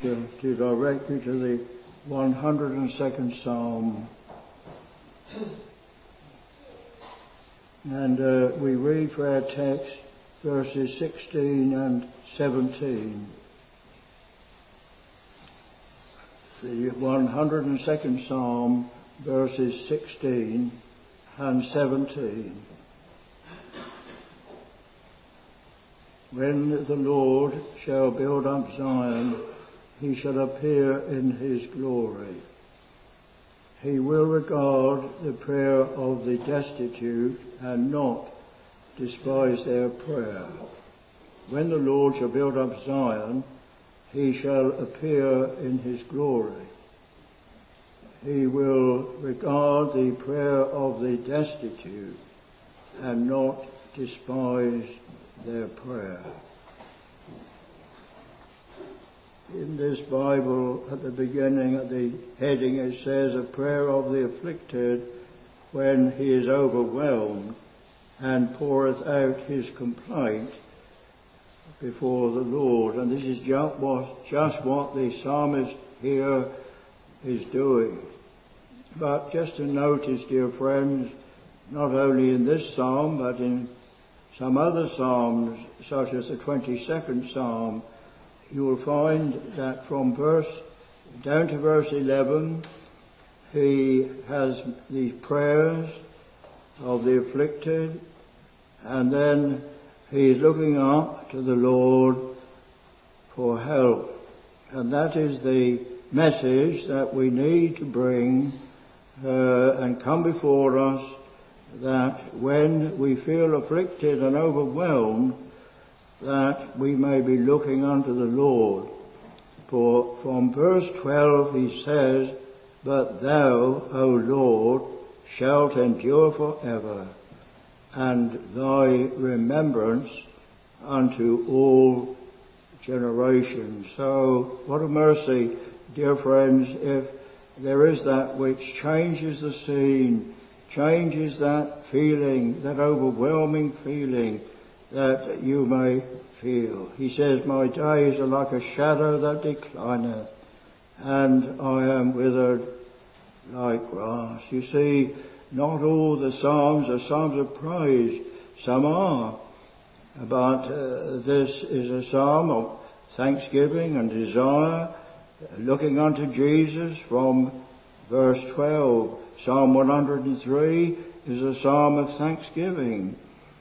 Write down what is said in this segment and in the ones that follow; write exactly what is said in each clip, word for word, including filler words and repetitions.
to, to direct you to the one hundred second Psalm. And uh, we read for our text verses sixteen and seventeen. The one hundred second Psalm, verses sixteen and seventeen. When the Lord shall build up Zion, he shall appear in his glory. He will regard the prayer of the destitute and not despise their prayer. When the Lord shall build up Zion, he shall appear in his glory. He will regard the prayer of the destitute and not despise their prayer. In this Bible, at the beginning, at the heading, it says, a prayer of the afflicted when he is overwhelmed and poureth out his complaint before the Lord. And this is just what, just what the psalmist here is doing. But just to notice, dear friends, not only in this psalm, but in some other psalms, such as the twenty-second Psalm, you will find that from verse down to verse eleven, he has these prayers of the afflicted, and then he is looking up to the Lord for help. And that is the message that we need to bring uh, and come before us, that when we feel afflicted and overwhelmed, that we may be looking unto the Lord. For from verse twelve he says, but thou, O Lord, shalt endure forever, and thy remembrance unto all generations. So what a mercy, dear friends, if there is that which changes the scene, changes that feeling, that overwhelming feeling that you may feel. He says, my days are like a shadow that declineth, and I am withered like grass. You see, not all the psalms are psalms of praise. Some are. But uh, this is a psalm of thanksgiving and desire, looking unto Jesus from verse twelve. Psalm one hundred three is a psalm of thanksgiving.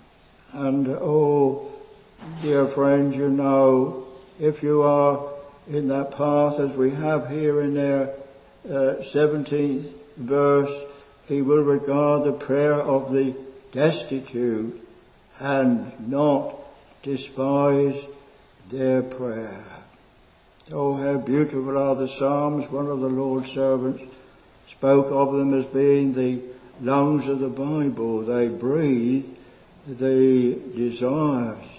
And oh, dear friends, you know, if you are in that path as we have here in their uh, seventeenth verse, he will regard the prayer of the destitute and not despise their prayer. Oh, how beautiful are the Psalms. One of the Lord's servants spoke of them as being the lungs of the Bible. They breathe the desires.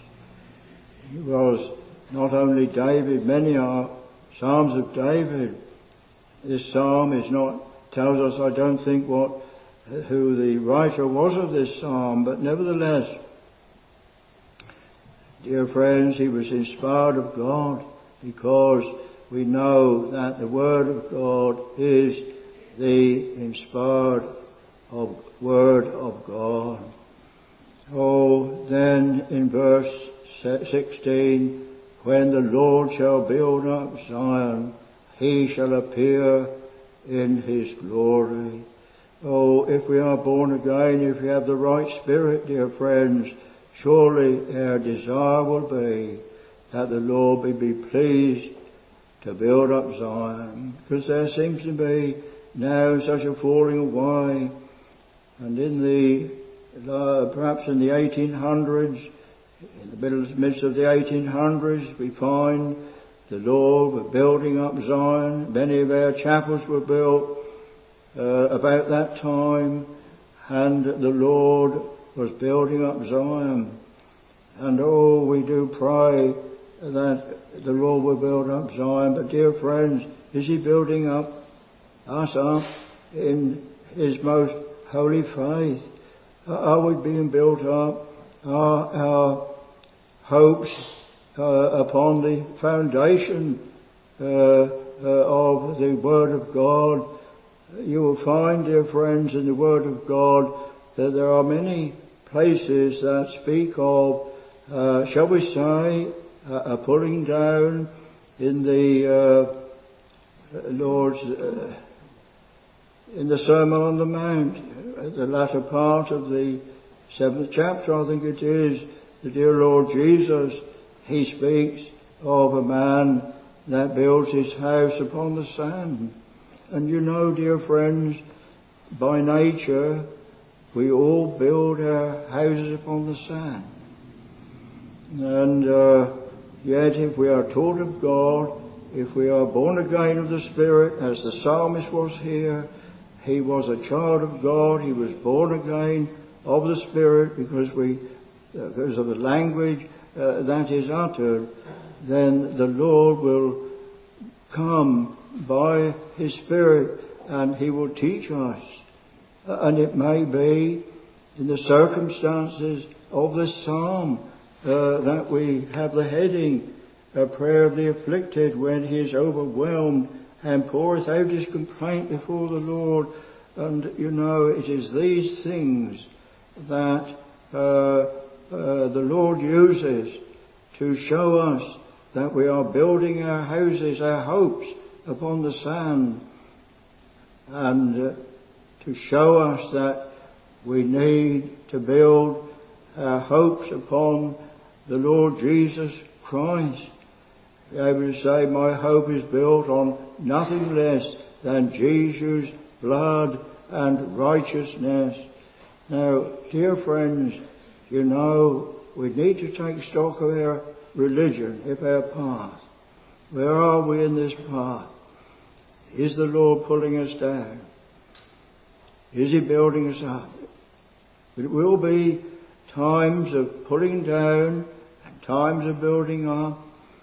It was not only David, many are Psalms of David. This psalm is not, tells us, I don't think, what, who the writer was of this psalm, but nevertheless, dear friends, he was inspired of God, because we know that the Word of God is the inspired of Word of God. Oh, then in verse sixteen, when the Lord shall build up Zion, he shall appear in his glory. Oh, if we are born again, if we have the right spirit, dear friends, surely our desire will be that the Lord may be pleased to build up Zion, because there seems to be now such a falling away. And in the uh, perhaps in the eighteen hundreds, in the middle midst of the eighteen hundreds, we find the Lord was building up Zion. Many of our chapels were built uh, about that time, and the Lord was building up Zion. And oh, we do pray that the Lord will build up Zion. But dear friends, is he building up us up in his most holy faith? Are we being built up? Are our hopes uh, upon the foundation uh, uh, of the Word of God. You will find, dear friends, in the Word of God that there are many places that speak of, uh, shall we say, uh, a pulling down in the uh, Lord's, uh, in the Sermon on the Mount, at the latter part of the seventh chapter, I think it is, the dear Lord Jesus, he speaks of a man that builds his house upon the sand. And you know, dear friends, by nature, we all build our houses upon the sand. And uh, yet if we are taught of God, if we are born again of the Spirit, as the psalmist was here, he was a child of God, he was born again of the Spirit because we, uh, because of the language uh, that is uttered, then the Lord will come by his Spirit and he will teach us. Uh, and it may be in the circumstances of this psalm uh, that we have the heading, a prayer of the afflicted when he is overwhelmed and poureth out his complaint before the Lord. And you know, it is these things that uh, uh, the Lord uses to show us that we are building our houses, our hopes upon the sand, and uh, to show us that we need to build our hopes upon the Lord Jesus Christ. Be able to say, my hope is built on nothing less than Jesus' blood and righteousness. Now, dear friends, you know, we need to take stock of our religion, of our path. Where are we in this path? Is the Lord pulling us down? Is he building us up? It will be times of pulling down and times of building up.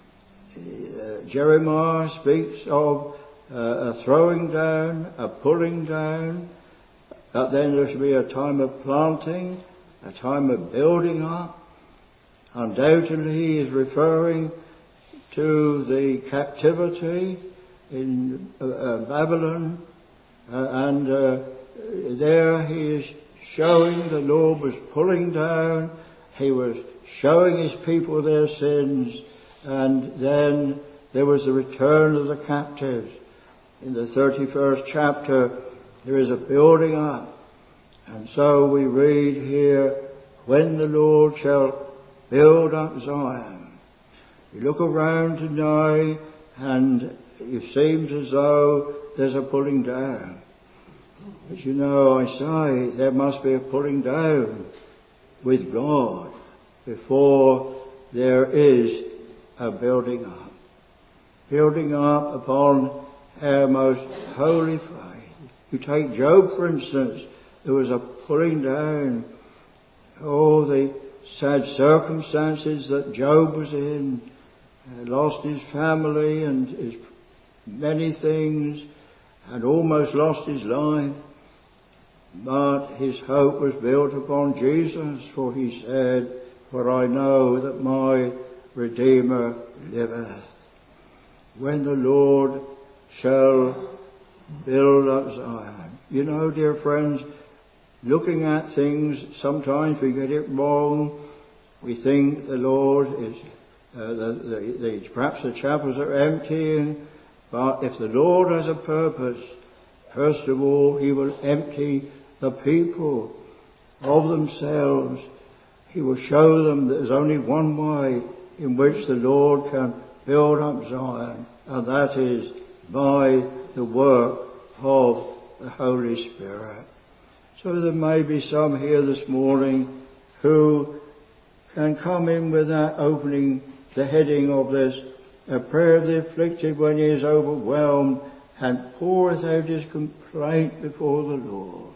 Uh, Jeremiah speaks of uh, a throwing down, a pulling down. But then there should be a time of planting, a time of building up. Undoubtedly he is referring to the captivity in uh, uh, Babylon, uh, and uh, there he is showing the Lord was pulling down, he was showing his people their sins, and then there was the return of the captives. In the thirty-first chapter there is a building up, and so we read here, when the Lord shall build up Zion. You look around tonight and it seems as though there's a pulling down. But you know, I say there must be a pulling down with God before there is a building up. Building up upon our most holy faith. You take Job, for instance, there was a pulling down. Oh, the sad circumstances that Job was in. He lost his family and his many things and almost lost his life. But his hope was built upon Jesus, for he said, for I know that my Redeemer liveth. When the Lord shall build up Zion. You know, dear friends, looking at things, sometimes we get it wrong. We think the Lord is, uh, the, the, the, perhaps the chapels are emptying, but if the Lord has a purpose, first of all, he will empty the people of themselves. He will show them that there's only one way in which the Lord can build up Zion, and that is by the work of the Holy Spirit. So there may be some here this morning who can come in with that opening, the heading of this, a prayer of the afflicted when he is overwhelmed and poureth out his complaint before the Lord.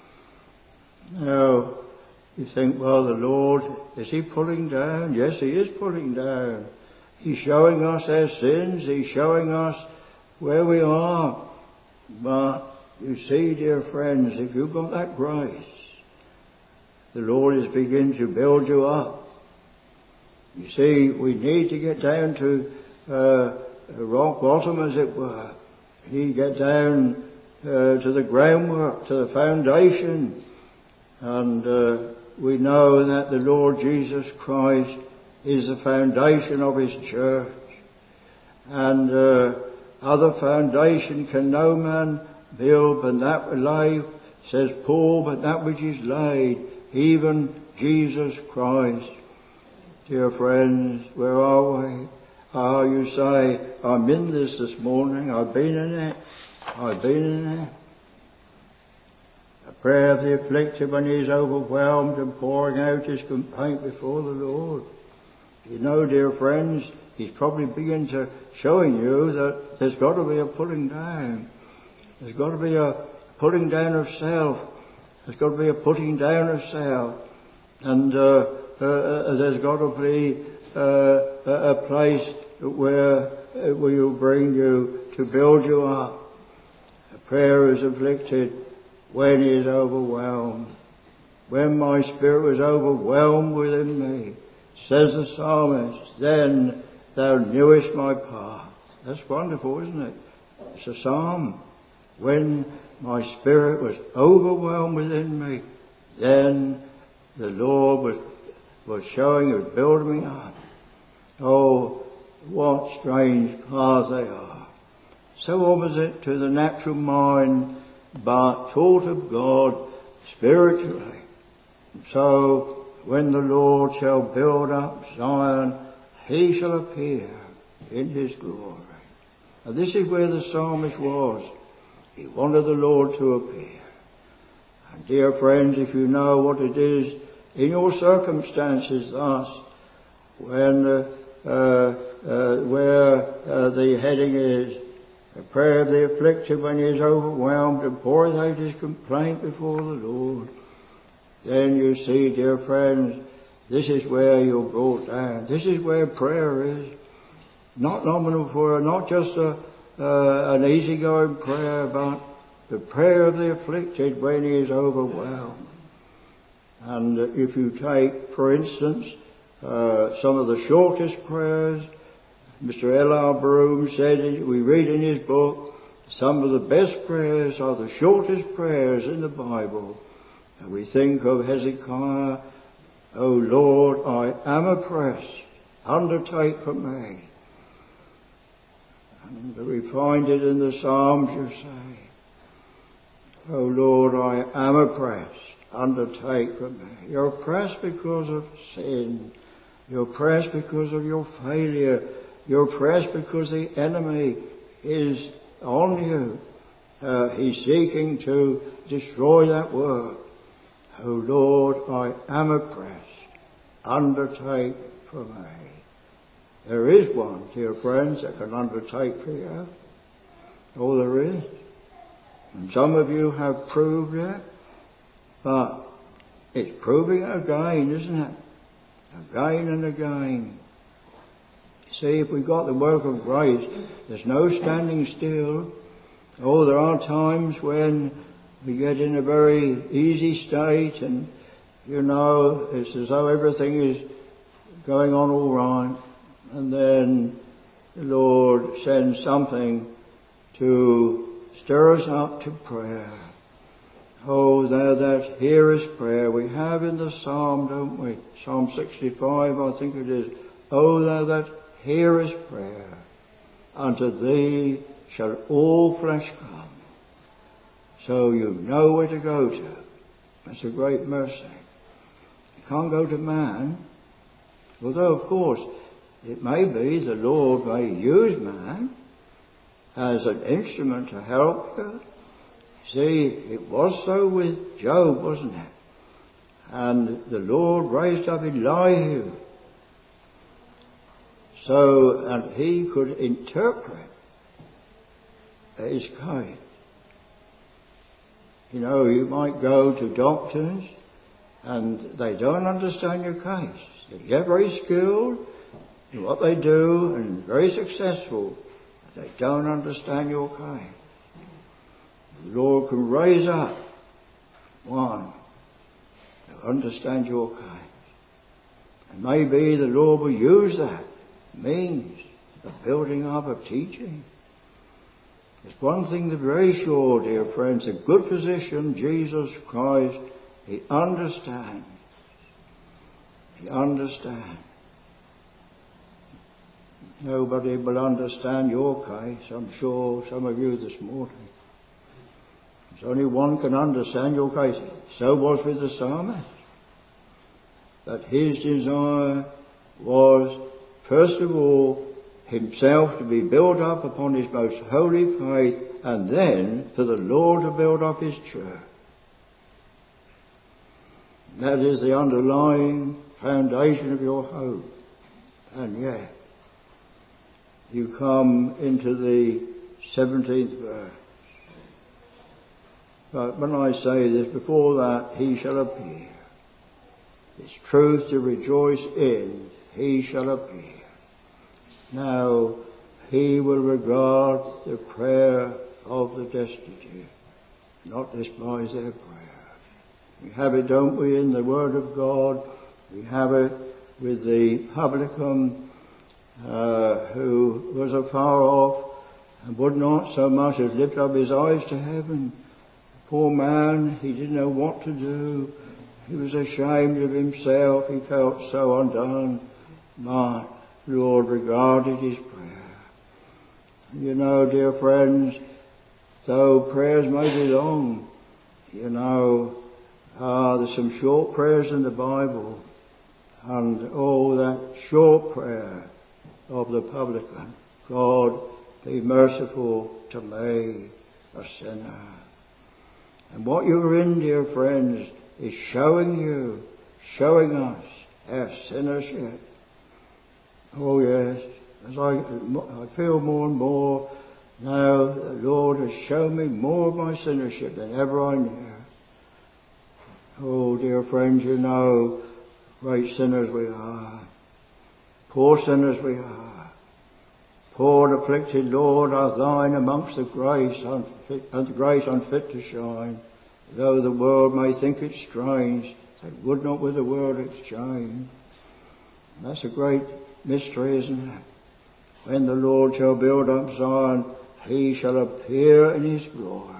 Now, you think, well, the Lord, is he pulling down? Yes, he is pulling down. He's showing us our sins. He's showing us where we are. But you see, dear friends, if you've got that grace, the Lord is beginning to build you up. You see, we need to get down to uh, rock bottom, as it were. You get down uh, to the groundwork, to the foundation, and uh, we know that the Lord Jesus Christ is the foundation of his church. And uh, other foundation can no man build but that which laid, says Paul, but that which is laid, even Jesus Christ. Dear friends, where are we? Ah, you say, I'm in this this morning, I've been in it, I've been in it. A prayer of the afflicted when he is overwhelmed and pouring out his complaint before the Lord. You know, dear friends, he's probably beginning to showing you that there's got to be a pulling down. There's got to be a putting down of self. There's got to be a putting down of self. And uh, uh, there's got to be uh, a place where it will bring you to build you up. A prayer is afflicted when he is overwhelmed. When my spirit was overwhelmed within me, says the psalmist, then thou knewest my path. That's wonderful, isn't it? It's a psalm. When my spirit was overwhelmed within me, then the Lord was, was showing, was building me up. Oh, what strange paths they are. So opposite to the natural mind, but taught of God spiritually. So when the Lord shall build up Zion, he shall appear in his glory. Now this is where the psalmist was. He wanted the Lord to appear. And dear friends, if you know what it is in your circumstances thus, when uh, uh, uh, where uh, the heading is, a prayer of the afflicted when he is overwhelmed and pours out his complaint before the Lord, then you see, dear friends, this is where you're brought down. This is where prayer is. Not nominal prayer, not just a, uh, an easygoing prayer, but the prayer of the afflicted when he is overwhelmed. And if you take, for instance, uh, some of the shortest prayers, Mister L R Broom said, we read in his book, some of the best prayers are the shortest prayers in the Bible. And we think of Hezekiah, O Lord, I am oppressed, undertake for me. And we find it in the Psalms, you say, O Lord, I am oppressed, undertake for me. You're oppressed because of sin. You're oppressed because of your failure. You're oppressed because the enemy is on you. Uh, he's seeking to destroy that work. O Lord, I am oppressed. Undertake for me. There is one, dear friends, that can undertake for you. Oh, there is. And some of you have proved it, but it's proving it again, isn't it? Again and again. See, if we got the work of grace, there's no standing still. Oh, there are times when we get in a very easy state and, you know, it's as though everything is going on all right. And then the Lord sends something to stir us up to prayer. Oh, thou that hearest prayer. We have in the Psalm, don't we? Psalm sixty-five, I think it is. Oh, thou that hearest prayer. Unto thee shall all flesh come. So you know where to go to. That's a great mercy. You can't go to man. Although, of course, it may be the Lord may use man as an instrument to help you. See, it was so with Job, wasn't it? And the Lord raised up Elihu. So, and he could interpret his case. You know, you might go to doctors and they don't understand your case. They're very skilled in what they do and very successful, but they don't understand your case. The Lord can raise up one to understand your case. And maybe the Lord will use that means of building up, of teaching. There's one thing that's very sure, dear friends, a good physician, Jesus Christ, he understands. He understands. Nobody will understand your case, I'm sure, some of you this morning. There's only one can understand your case. So was with the psalmist. That his desire was, first of all, himself to be built up upon his most holy faith, and then for the Lord to build up his church. That is the underlying foundation of your hope. And yet, you come into the seventeenth verse. But when I say this, before that, he shall appear. It's truth to rejoice in, he shall appear. Now, he will regard the prayer of the destitute, not despise their prayer. We have it, don't we, in the Word of God. We have it with the publican uh, who was afar off and would not so much as lift up his eyes to heaven. Poor man, he didn't know what to do. He was ashamed of himself. He felt so undone. But the Lord regarded his prayer. And you know, dear friends, though prayers may be long, you know, uh, there's some short prayers in the Bible. And oh, that short prayer of the publican, God, be merciful to me, a sinner. And what you're in, dear friends, is showing you, showing us our sinnership. Oh yes, as I, I feel more and more now, the Lord has shown me more of my sinnership than ever I knew. Oh dear friends, you know, great sinners we are. Poor sinners we are. Poor and afflicted, Lord, are thine amongst the grace unfit, and the grace unfit to shine. Though the world may think it strange, they would not with the world exchange. That's a great mystery, isn't it? When the Lord shall build up Zion, he shall appear in his glory.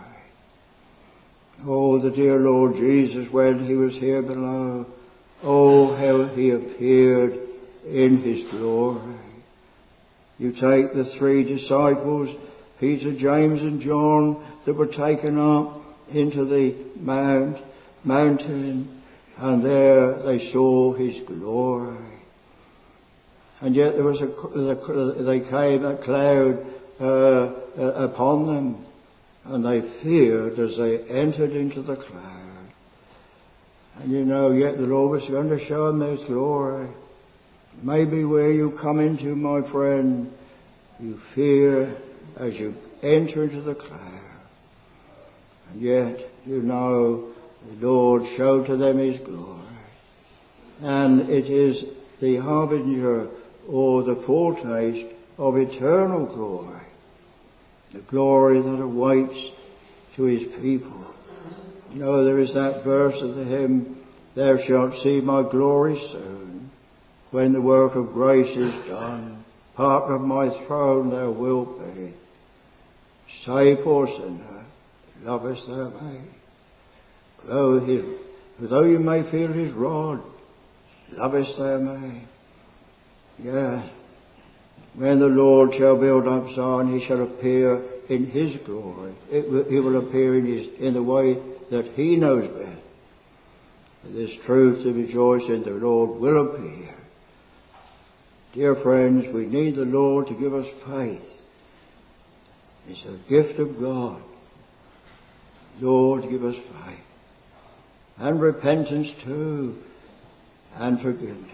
Oh, the dear Lord Jesus, when he was here below, oh, how he appeared in his glory. You take the three disciples, Peter, James and John, that were taken up into the mount, mountain, and there they saw his glory. And yet there was a, they came a cloud uh, upon them, and they feared as they entered into the cloud. And you know, yet the Lord was going to show them his glory. Maybe where you come into, my friend, you fear as you enter into the cloud. And yet, you know, the Lord showed to them his glory. And it is the harbinger or the foretaste of eternal glory. The glory that awaits to his people. You know, there is that verse of the hymn, thou shalt see my glory soon, when the work of grace is done. Part of my throne thou wilt be. Say, poor sinner, lovest thou me? Though his, though you may feel his rod, lovest thou me? Yes. When the Lord shall build up Zion, he shall appear in his glory. It will, he will appear in his, in the way that he knows best. This truth to rejoice in, the Lord will appear. Dear friends, we need the Lord to give us faith. It's a gift of God. Lord, give us faith. And repentance too. And forgiveness.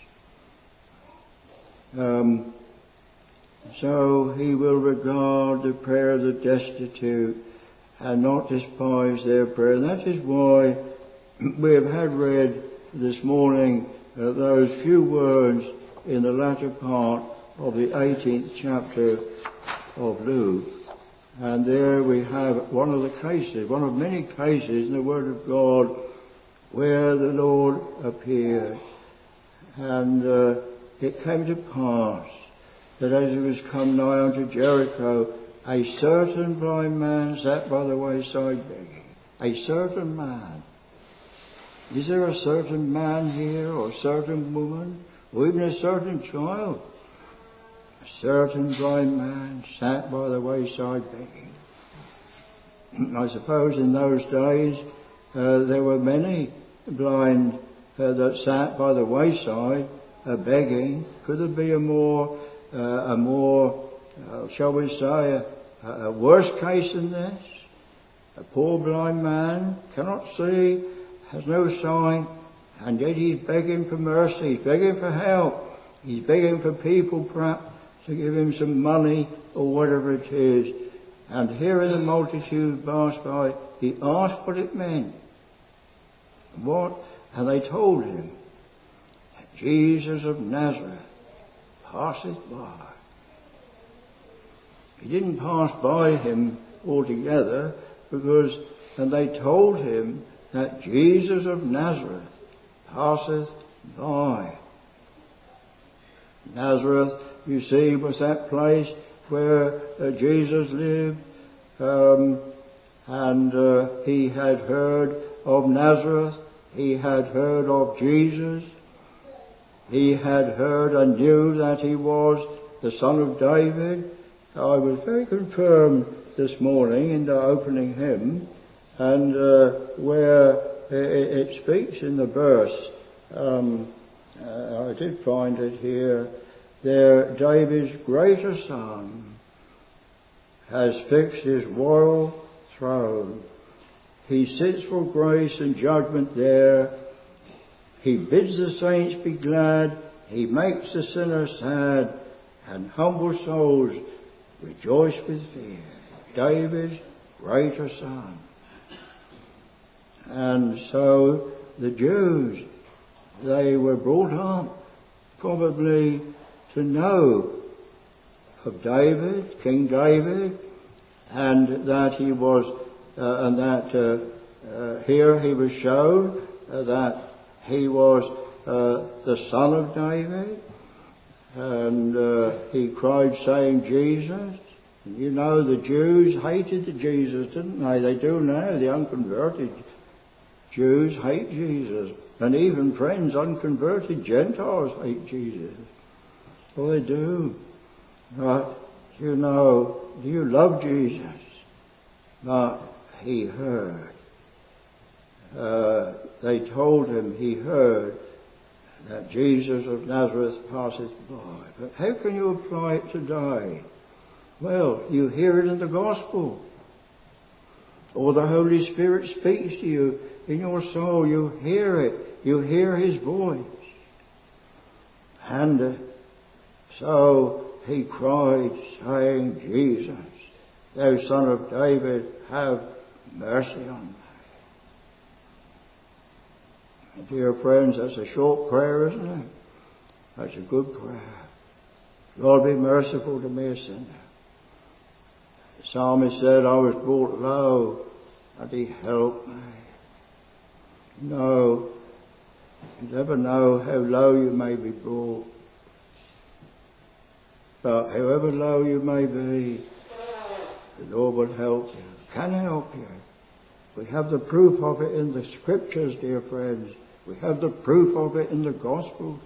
Um, so he will regard the prayer of the destitute and not despise their prayer. And that is why we have had read this morning uh, those few words in the latter part of the eighteenth chapter of Luke. And there we have one of the cases, one of many cases in the Word of God where the Lord appeared. And uh, it came to pass that as he was come nigh unto Jericho, a certain blind man sat by the wayside begging. A certain man. Is there a certain man here, or a certain woman, or even a certain child? A certain blind man sat by the wayside begging. I suppose in those days uh, there were many blind uh, that sat by the wayside uh, begging. Could there be a more, uh, a more, uh, shall we say, a, a worse case than this? A poor blind man cannot see, has no sight, and yet he's begging for mercy, he's begging for help, he's begging for people perhaps to give him some money or whatever it is. And hearing the multitude pass by, he asked what it meant. What? And they told him that Jesus of Nazareth passeth by. He didn't pass by him altogether, because, and they told him that Jesus of Nazareth passeth by. Nazareth, you see, was that place where uh, Jesus lived, um, and uh, he had heard of Nazareth, he had heard of Jesus, he had heard and knew that he was the Son of David. I was very confirmed this morning in the opening hymn, and uh, where it, it speaks in the verse, um, uh, I did find it here, there David's greater son has fixed his royal throne. He sits for grace and judgment there. He bids the saints be glad. He makes the sinner sad, and humble souls rejoice with fear. David's greater son. And so the Jews, they were brought up probably to know of David, King David, and that he was, uh, and that uh, uh, here he was shown uh, that he was uh, the son of David, and uh, he cried saying, Jesus. You know, the Jews hated the Jesus, didn't they? They do now. The unconverted Jews hate Jesus, and even friends, unconverted Gentiles hate Jesus. Well, they do. But, you know, do you love Jesus? But he heard. Uh, they told him he heard that Jesus of Nazareth passeth by. But how can you apply it today? Well, you hear it in the gospel. Or the Holy Spirit speaks to you in your soul. You hear it. You hear his voice. And uh, so he cried, saying, Jesus, thou Son of David, have mercy on me. And dear friends, that's a short prayer, isn't it? That's a good prayer. Lord, be merciful to me, a sinner. The psalmist said, I was brought low, and he helped me. No, you never know how low you may be brought. But however low you may be, the Lord will help you, can help you. We have the proof of it in the scriptures, dear friends. We have the proof of it in the gospel.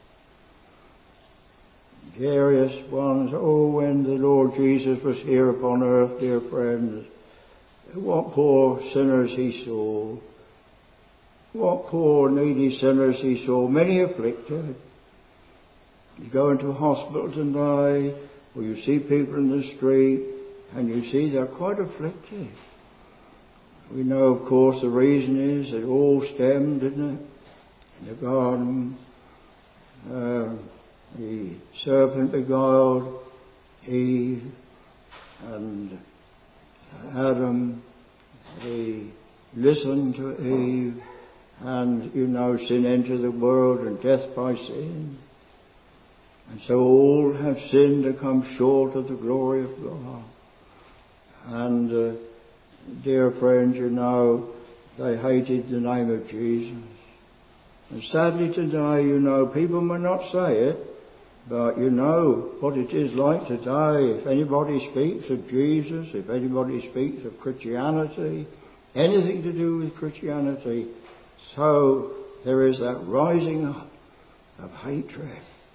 Various ones, oh, when the Lord Jesus was here upon earth, dear friends, what poor sinners he saw. What poor needy sinners he saw, many afflicted. You go into a hospital today, or you see people in the street, and you see they're quite afflicted. We know, of course, the reason is it all stemmed, didn't it? In the garden, uh, the serpent beguiled Eve, and Adam, he listened to Eve, and, you know, sin entered the world and death by sin. And so all have sinned and come short of the glory of God. And, uh, dear friends, you know, they hated the name of Jesus. And sadly today, you know, people may not say it, But you know what it is like today. If anybody speaks of Jesus, if anybody speaks of Christianity, anything to do with Christianity, so there is that rising up of hatred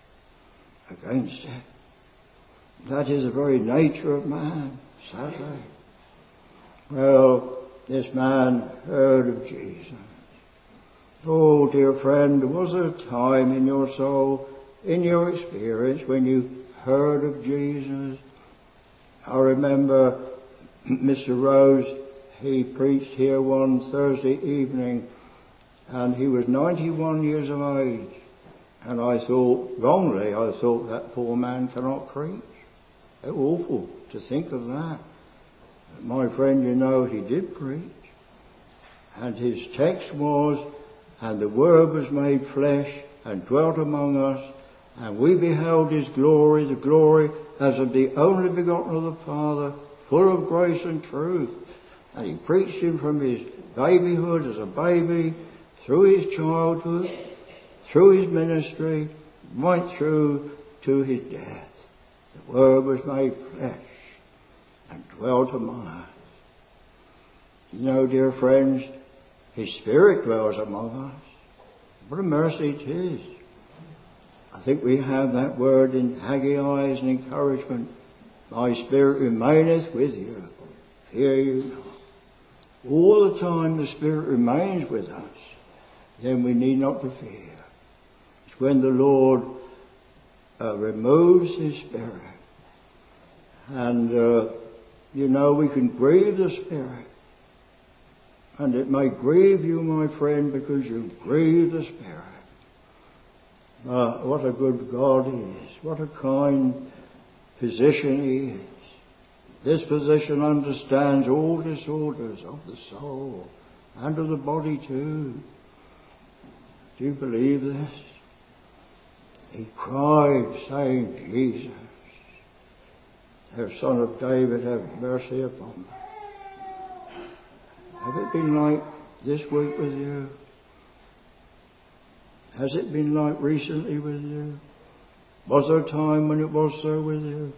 against it. That is the very nature of man, sadly. Well, this man heard of Jesus. Oh, dear friend, was there a time in your soul, in your experience, when you heard of Jesus? I remember Mister Rose, he preached here one Thursday evening, and he was ninety-one years of age. And I thought, wrongly, I thought that poor man cannot preach. How awful to think of that. But my friend, you know, he did preach. And his text was, and the Word was made flesh and dwelt among us, and we beheld his glory, the glory as of the only begotten of the Father, full of grace and truth. And he preached him from his babyhood as a baby, through his childhood, through his ministry, right through to his death. The Word was made flesh and dwelt among us. You know, dear friends, his Spirit dwells among us. What a mercy it is. I think we have that word in Haggai as an encouragement. My Spirit remaineth with you. Fear you not. All the time the Spirit remains with us, then we need not to fear. It's when the Lord uh, removes his Spirit. And, uh, you know, we can grieve the Spirit. And it may grieve you, my friend, because you grieve the Spirit. Uh, what a good God he is. What a kind physician he is. This physician understands all disorders of the soul and of the body too. Do you believe this? He cried, saying, Jesus, thou Son of David, have mercy upon me. Have it been like this week with you? Has it been like recently with you? Was there a time when it was so with you?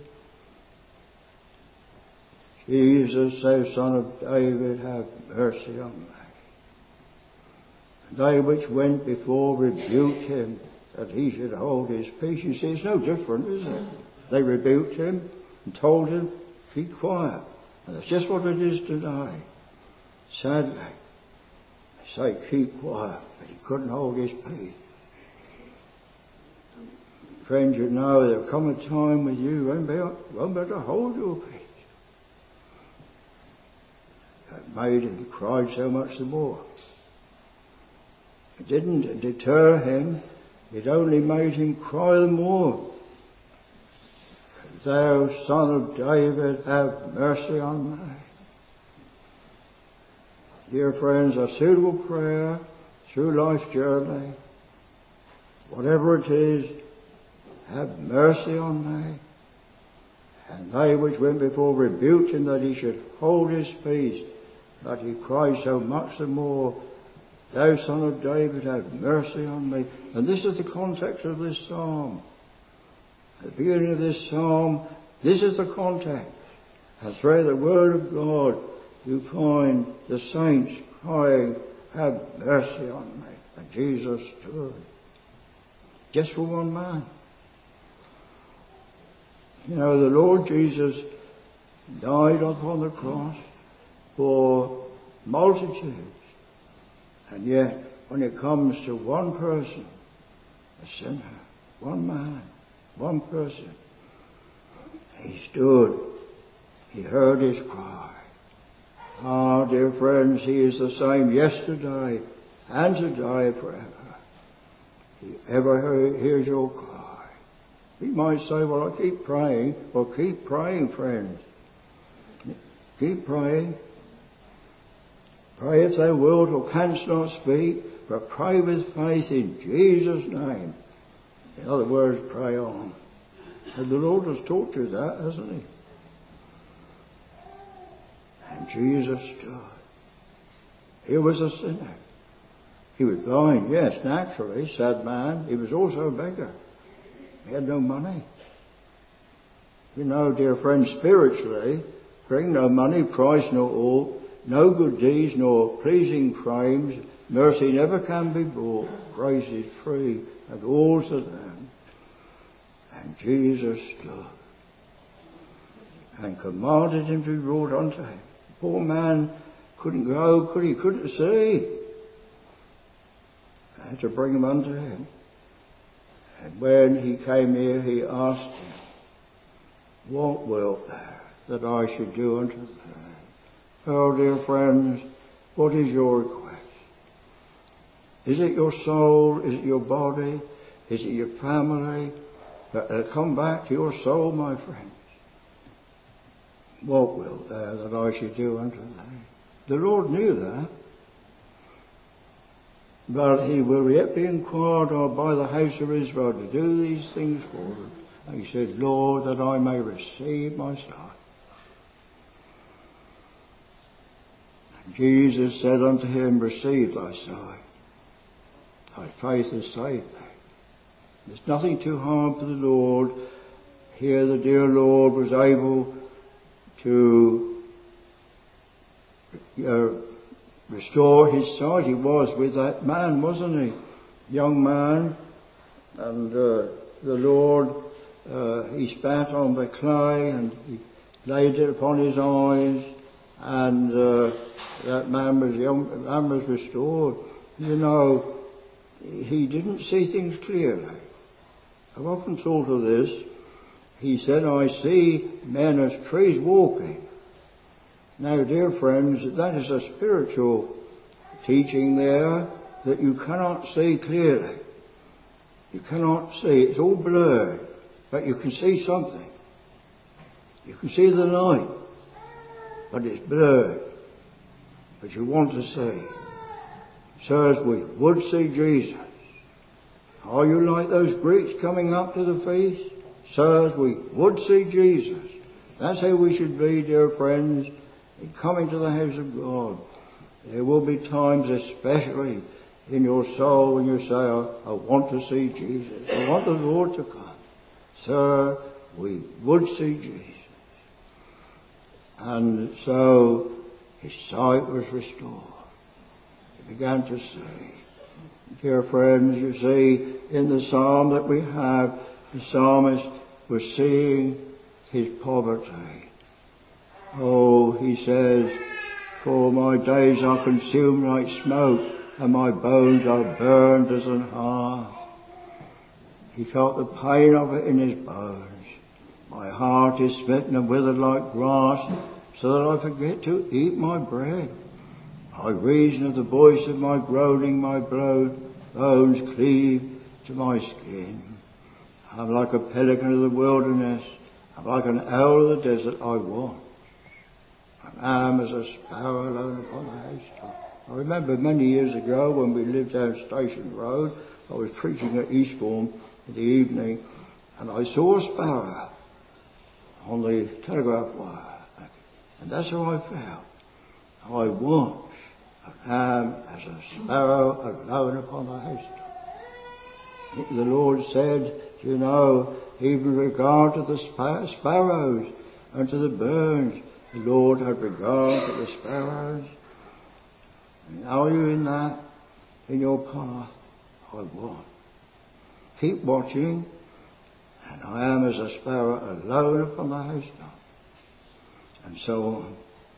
Jesus, thou Son of David, have mercy on me. They which went before rebuked him that he should hold his peace. You see, it's no different, is it? They rebuked him and told him, keep quiet. And that's just what it is today. Sadly, they say keep quiet, but he couldn't hold his peace. Friends, you know there'll come a time with you won't be, won't be able to hold your peace. That made him cry so much the more. It didn't deter him, it only made him cry the more. Thou Son of David, have mercy on me. Dear friends, a suitable prayer through life's journey, whatever it is, have mercy on me. And they which went before rebuked him that he should hold his peace, but he cried so much the more, thou Son of David, have mercy on me. And this is the context of this psalm. At the beginning of this psalm, this is the context. And through the word of God, you find the saints crying, have mercy on me. And Jesus stood. Just for one man. You know, the Lord Jesus died upon the cross for multitudes. And yet, when it comes to one person, a sinner, one man, one person, he stood, he heard his cry. Ah, dear friends, he is the same yesterday and today forever. He ever hears your cry. We might say, well, I keep praying. Well, keep praying, friends. Keep praying. Pray if thou wilt or canst not speak, but pray with faith in Jesus' name. In other words, pray on. And the Lord has taught you that, hasn't he? And Jesus stood. He was a sinner. He was blind, yes, naturally, sad man. He was also a beggar. He had no money. You know, dear friends, spiritually, bring no money, price nor aught, no good deeds nor pleasing frames, mercy never can be bought, grace is free, and all's to them. And Jesus stood and commanded him to be brought unto him. The poor man couldn't go, could he couldn't see. I had to bring him unto him. And when he came near, he asked him, what wilt thou that I should do unto thee? Oh, dear friends, what is your request? Is it your soul? Is it your body? Is it your family? But uh, come back to your soul, my friends. What wilt thou that I should do unto thee? The Lord knew that. But he will yet be inquired of by the house of Israel to do these things for them. And he said, Lord, that I may receive my sight. And Jesus said unto him, receive thy sight. Thy faith has saved thee. There's nothing too hard for the Lord. Here the dear Lord was able to uh, restore his sight. He was with that man, wasn't he? Young man. And uh, the Lord, uh, he spat on the clay and he laid it upon his eyes, and uh, that man was young, man was restored. You know, he didn't see things clearly. I've often thought of this. He said, I see men as trees walking. Now, dear friends, that is a spiritual teaching there, that you cannot see clearly. You cannot see. It's all blurred, but you can see something. You can see the light, but it's blurred. But you want to see. Sirs, we would see Jesus. Are you like those Greeks coming up to the feast? Sirs, we would see Jesus. That's how we should be, dear friends, in coming to the house of God. There will be times, especially in your soul, when you say, I, I want to see Jesus. I want the Lord to come. Sir, we would see Jesus. And so his sight was restored. He began to see. Dear friends, you see, in the psalm that we have, the psalmist was seeing his poverty. Oh, he says, for my days are consumed like smoke, and my bones are burned as an hearth. He felt the pain of it in his bones. My heart is smitten and withered like grass, so that I forget to eat my bread. By reason of the voice of my groaning, my blood, bones cleave to my skin. I'm like a pelican of the wilderness. I'm like an owl of the desert. I watch. I am as a sparrow alone upon the housetop. I remember many years ago when we lived down Station Road, I was preaching at Eastbourne in the evening, and I saw a sparrow on the telegraph wire. And that's how I felt. I watch. I am as a sparrow alone upon the housetop. The Lord said, you know, even with regard to the sparrows and to the birds, the Lord had regard to the sparrows. And are you in that, in your path? I watch. Keep watching, and I am as a sparrow alone upon the housetop. And so on.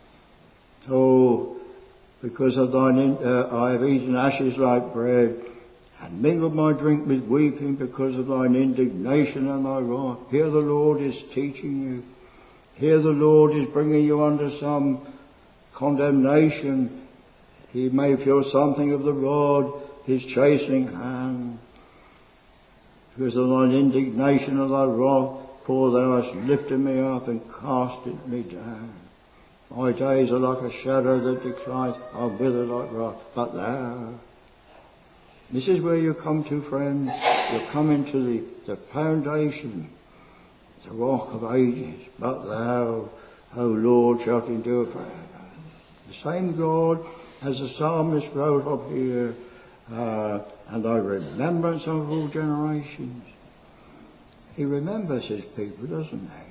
Oh, because of thine, in, uh, I have eaten ashes like bread, and mingled my drink with weeping because of thine indignation and thy wrath. Here the Lord is teaching you. Here the Lord is bringing you under some condemnation. He may feel something of the rod, his chastening hand. Because of thine indignation and thy wrath, for thou hast lifted me up and casted me down. My days are like a shadow that declines, are withered like grass. But thou, this is where you come to, friends. You come into the, the foundation, the rock of ages. But thou, O Lord, shalt endure forever. The same God as the psalmist wrote up here, uh, and thy remembrance of all generations. He remembers his people, doesn't he?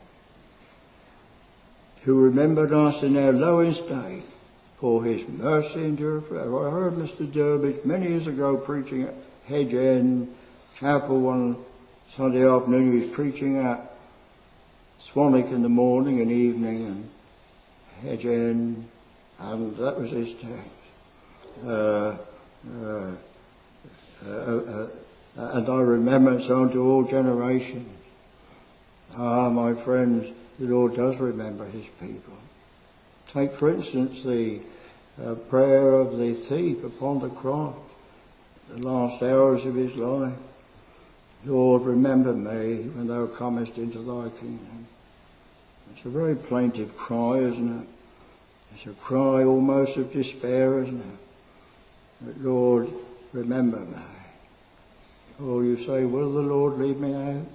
Who remembered us in our lowest day, for his mercy endureth forever. I heard Mister Durbridge many years ago preaching at Hedge End Chapel one Sunday afternoon. He was preaching at Swanwick in the morning and evening, and Hedge End, and that was his text. Uh, uh, uh, uh, and I remember it unto all generations. Ah, my friends, the Lord does remember his people. Take, for instance, the uh, prayer of the thief upon the cross, the last hours of his life. Lord, remember me when thou comest into thy kingdom. It's a very plaintive cry, isn't it? It's a cry almost of despair, isn't it? But Lord, remember me. Oh, you say, will the Lord leave me out?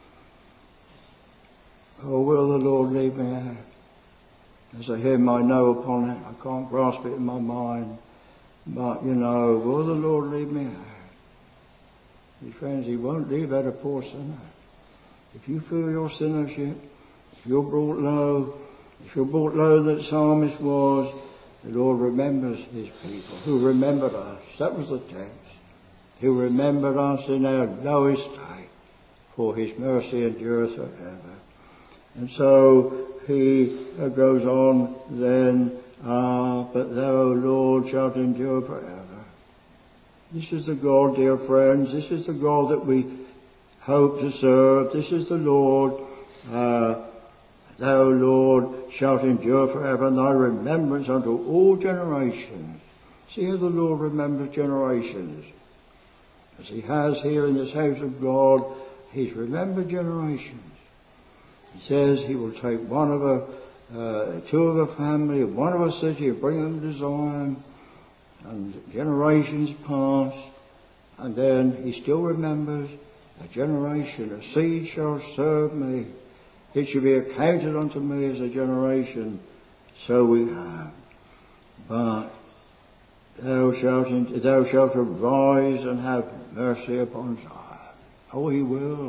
Oh, will the Lord leave me out? There's a hymn I know upon it. I can't grasp it in my mind. But, you know, will the Lord leave me out? My friends, he won't leave out a poor sinner. If you feel your sinnership, if you're brought low, if you're brought low that psalmist was, the Lord remembers his people, who remembered us. That was the text. Who remembered us in our lowest state, for his mercy endureth forever. And so he goes on then, ah, but thou, Lord, shalt endure forever. This is the God, dear friends, this is the God that we hope to serve. This is the Lord, uh, thou, Lord, shalt endure forever, and thy remembrance unto all generations. See how the Lord remembers generations. As he has here in this house of God, he's remembered generations. He says he will take one of a, uh, two of a family, one of a city, and bring them to Zion, and generations pass, and then he still remembers a generation, a seed shall serve me. It shall be accounted unto me as a generation. So we have. But thou shalt, thou shalt arise and have mercy upon Zion. Oh, he will.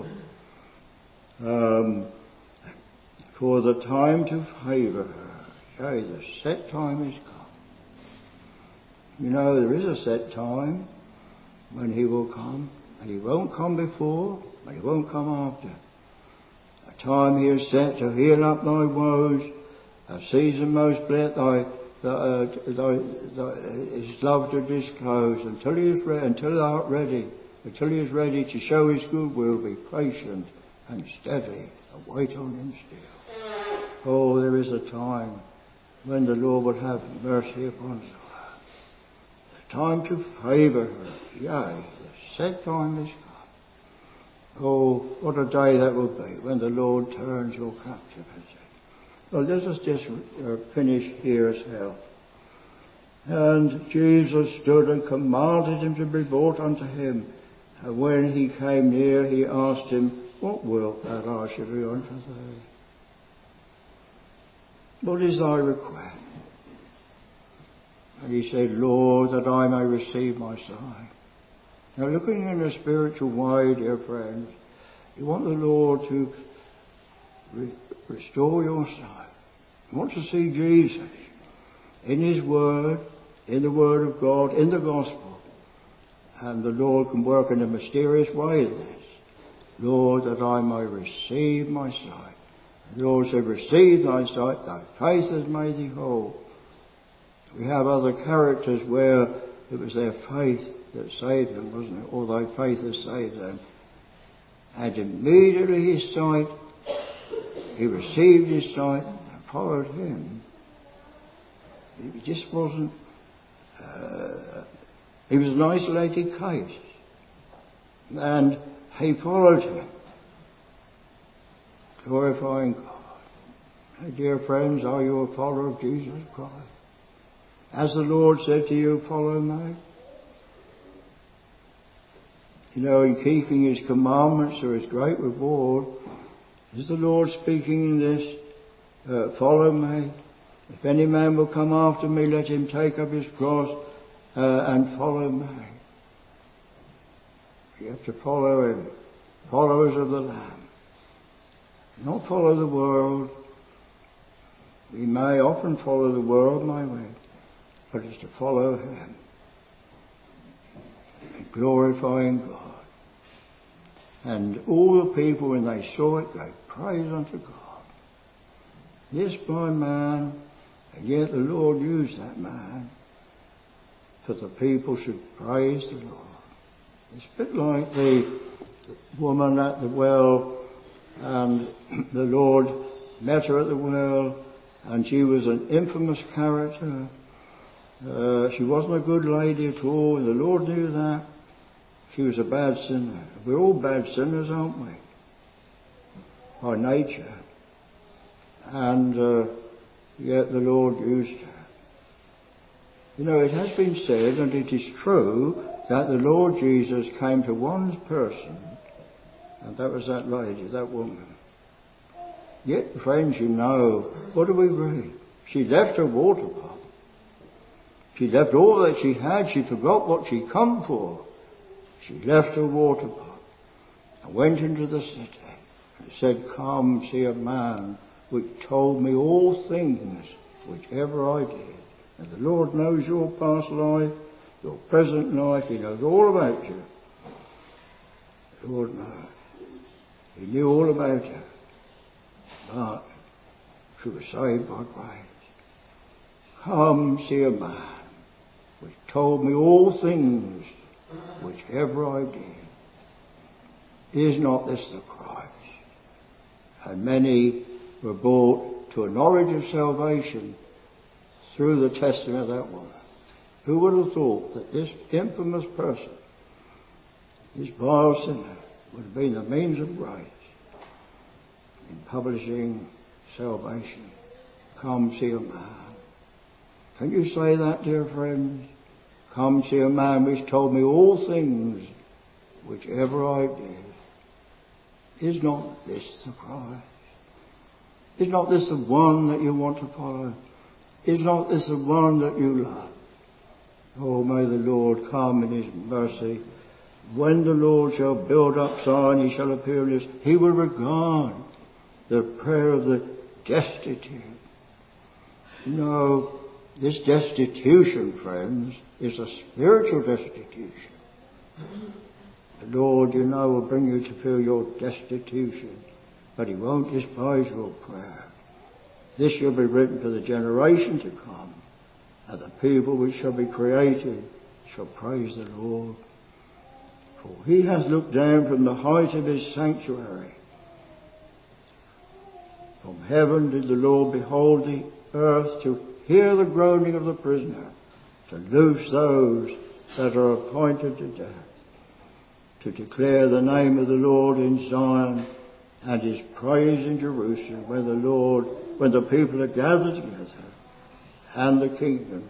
Um, for the time to favour her. Yea, the set time is come. You know, there is a set time when he will come, and he won't come before, and he won't come after. A time he has set to heal up thy woes, a season most blessed thy Uh, thy, thy, his love to disclose until he is ready, until thou art ready, until he is ready to show his goodwill. Be patient and steady and wait on him still. Oh, there is a time when the Lord will have mercy upon Zion. The time to favour her. Yea, the set time is come. Oh, what a day that will be when the Lord turns your captivity. Well, let us just uh, finish here as hell. And Jesus stood and commanded him to be brought unto him. And when he came near, he asked him, what wilt that I should be unto thee? What is thy request? And he said, Lord, that I may receive my sight. Now, looking in a spiritual way, dear friends, you want the Lord to re- restore your sight. You want to see Jesus in his word, in the word of God, in the gospel. And the Lord can work in a mysterious way in this. Lord, that I may receive my sight. The Lord said, receive thy sight, thy faith has made thee whole. We have other characters where it was their faith that saved them, wasn't it? Or thy faith has saved them. And immediately his sight, he received his sight and followed him. He just wasn't, uh, he was an isolated case. And he followed him, glorifying God. Hey, dear friends, are you a follower of Jesus Christ? As the Lord said to you, follow me. You know, in keeping his commandments there is great reward. Is the Lord speaking in this? Uh, follow me. If any man will come after me, let him take up his cross uh, and follow me. You have to follow him. Followers of the Lamb. Not follow the world. We may often follow the world, may we? But it's to follow him. And glorifying God. And all the people, when they saw it, gave praise unto God. This blind man, and yet the Lord used that man, for the people should praise the Lord. It's a bit like the woman at the well, and the Lord met her at the well, and she was an infamous character. Uh, she wasn't a good lady at all, and the Lord knew that. She was a bad sinner. We're all bad sinners, aren't we? By nature. And uh, yet the Lord used her. You know, it has been said, and it is true, that the Lord Jesus came to one person, and that was that lady, that woman. Yet, friends, you know, what do we read? She left her water pot. She left all that she had. She forgot what she'd come for. She left her water pot and went into the city and said, "Come, see a man which told me all things whichever I did." And the Lord knows your past life, your present life. He knows all about you. The Lord knows. He knew all about you. But she was saved by grace. Come, see a man which told me all things whichever I did. Is not this the Christ? And many were brought to a knowledge of salvation through the testimony of that woman. Who would have thought that this infamous person, this vile sinner, would have been the means of grace in publishing salvation? Come see a man. Can you say that, dear friends? Come see a man which told me all things whichever I did. Is not this the Christ? Is not this the one that you want to follow? Is not this the one that you love? Oh, may the Lord come in his mercy. When the Lord shall build up Zion, he shall appear in his, he will regard the prayer of the destitute. You know, this destitution, friends, is a spiritual destitution. The Lord, you know, will bring you to feel your destitution, but he won't despise your prayer. This shall be written for the generation to come, and the people which shall be created shall praise the Lord. For he has looked down from the height of his sanctuary. From heaven did the Lord behold the earth to hear the groaning of the prisoner, to loose those that are appointed to death, to declare the name of the Lord in Zion and his praise in Jerusalem, when the Lord, when the people are gathered together, and the kingdom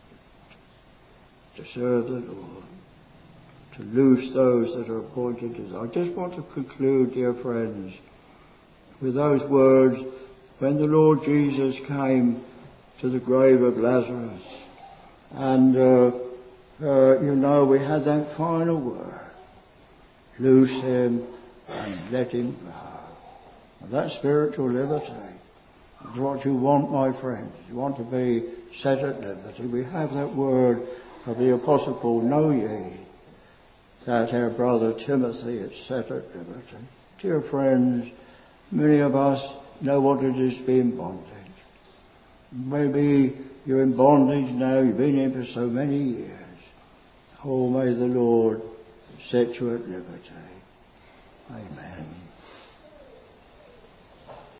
to serve the Lord, to loose those that are appointed to death. I just want to conclude, dear friends, with those words. When the Lord Jesus came to the grave of Lazarus, and uh, uh, you know, we had that final word, loose him and let him go. And that's spiritual liberty. That's what you want, my friends. You want to be set at liberty. We have that word of the Apostle Paul, know ye that our brother Timothy is set at liberty. Dear friends, many of us know what it is to be in bondage. Maybe you're in bondage now, you've been in for so many years. Oh, may the Lord set you at liberty. Amen.